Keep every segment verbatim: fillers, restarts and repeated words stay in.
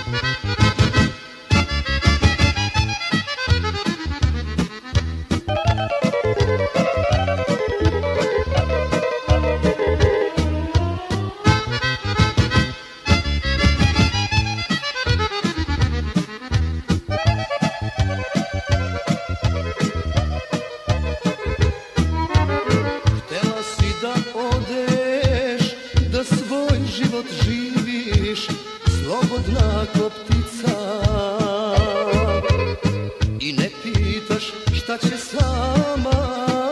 Slobodna ko ptica i ne pitaš šta će sama,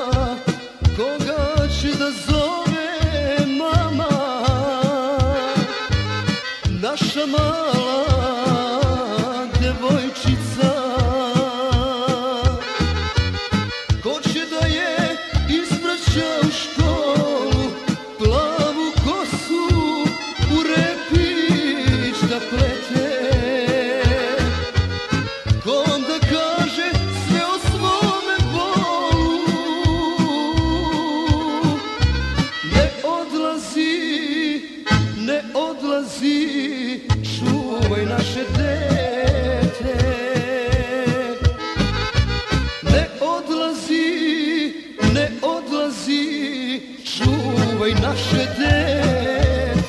koga će da zove mama. Naša mala devojčica, ko će da je ispraća u školu, plavu kosu u repić da plete, kom da kaže sve o svome bolu. Ne odlazi, ne odlazi, čuvaj naše dete. Ne odlazi, ne odlazi, čuvaj naše dete.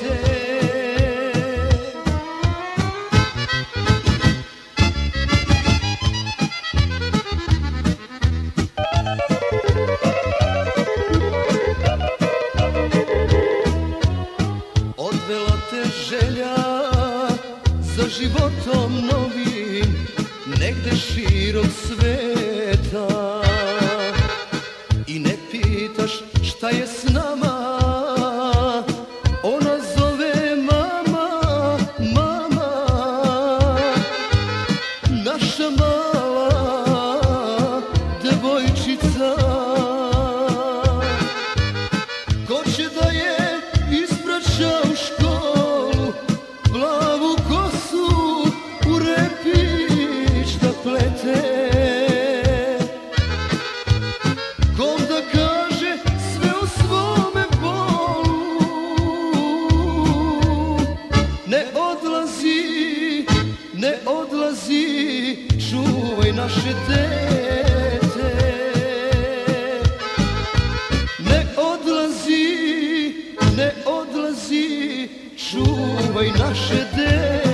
Odvela te želja za životom novim, negde širom sveta, i ne pitaš šta je s nama, ona zove mama, mama. Naša mala devojčica, ko će da je ispraća u školu, plavu kosu u repić da plete, kom da kaže sve o svome bolu. Ne odlazi, ne odlazi, čuvaj naše dete. Ne odlazi, ne odlazi, čuvaj naše dete.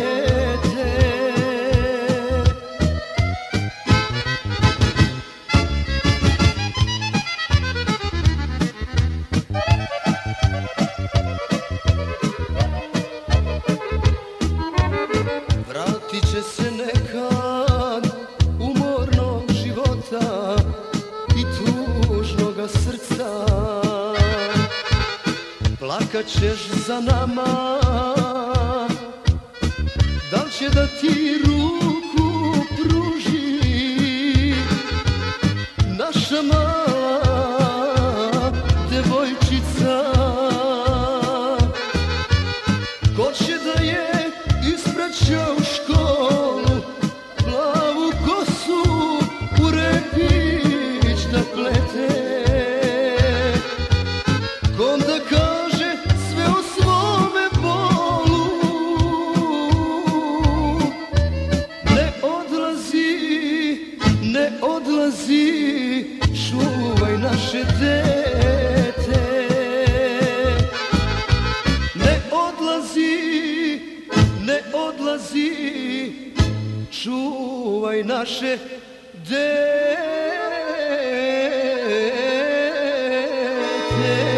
Vratit će se nekad umornog života i tužnoga srca, plakat ćeš za nama, da li će da ti ruku pruži naša mala devojčica, ko će da je ispraća u školu, plavu kosu u repić da plete, kom da kaže sve o svome bolu. Ne odlazi, ne odlazi, čuvaj naše dete. Ne odlazi, ne odlazi, čuvaj naše dete.